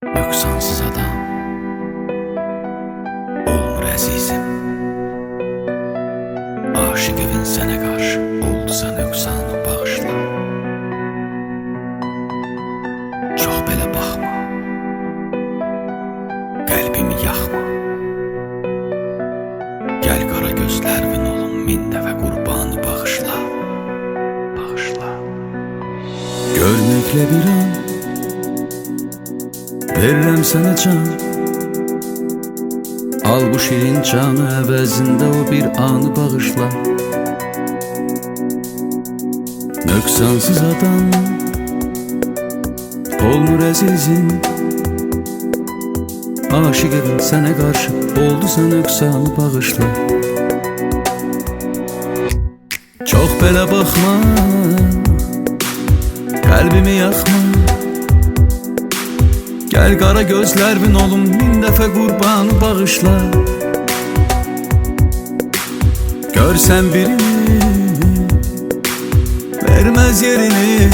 Nöqsansız adam olmur əzizim. Aşıq evin sənə qarşı oldusa nöqsanı bağışla. Çox belə baxma, qəlbimi yaxma. Gəl qara gözlərin olum min dəfə qurbanı bağışla. Bağışla. Görməklə bir an verirəm sənə can. Al bu şirin canı əvəzində o bir anı bağışla. Nöqsansız adam olmur əzizim. Aşıq evin sənə qarşı oldusa nöqsanı bağışla. Çox belə baxma, qəlbimi yaxma. Gəl qara gözlərin olum min dəfə qurbanı bağışla. Görsən birini verməz yerini.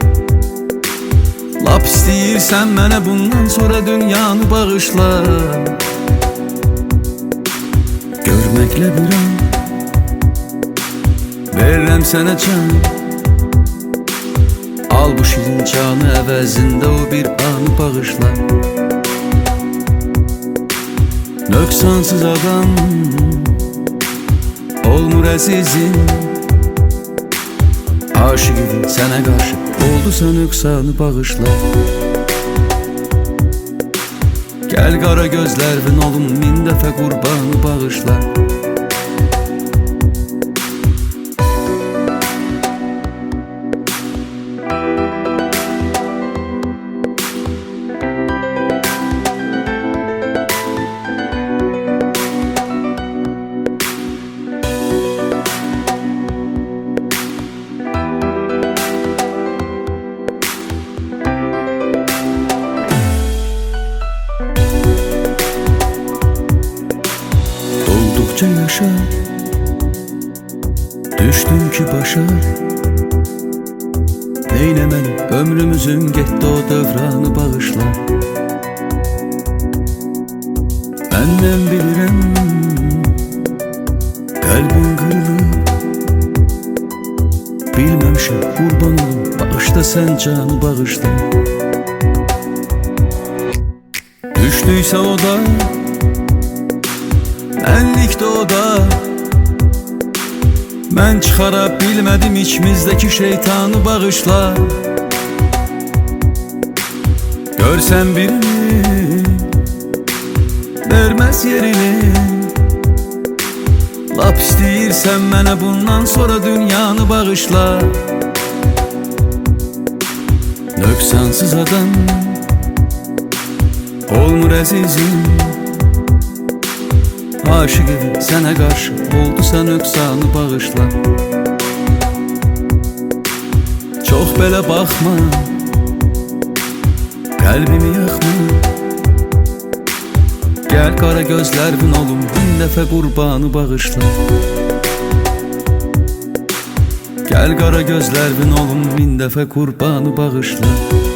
Lap istəyirsən mənə bundan sonra dünyanı bağışla. Görməklə bir an verirəm sənə can. Al bu şirin canı əvəzində o bir anı bağışla. Nöqsansız adam olmur əzizim. Aşıq evin sənə qarşı oldusa nöqsanı bağışla. Gəl qara gözlərin olum min dəfə qurbanı bağışla. Doldukça yaşa, düşdüm ki başa. Neyləməli ömrümüzün getdi o dövranı bağışla. Məndən bilirəm qəlbin qırılıb. Bilməmişəm qurban olum, bağışla sən canı bağışla. Düşdüysə o da mənlikdə o da. Mən çıxara bilmədim içimizdəki şeytanı bağışla. Görsən birini verməz yerini. Lap istəyirsən mənə bundan sonra dünyanı bağışla. Nöqsansız adam olmur əzizim. Aşıq evin sənə qarşı oldusa nöqsanı bağışla. Çox belə baxma, qəlbimi yaxma. Gəl qara gözlərin olum min dəfə qurbanı bağışla. Gəl qara gözlərin olum min dəfə qurbanı bağışla.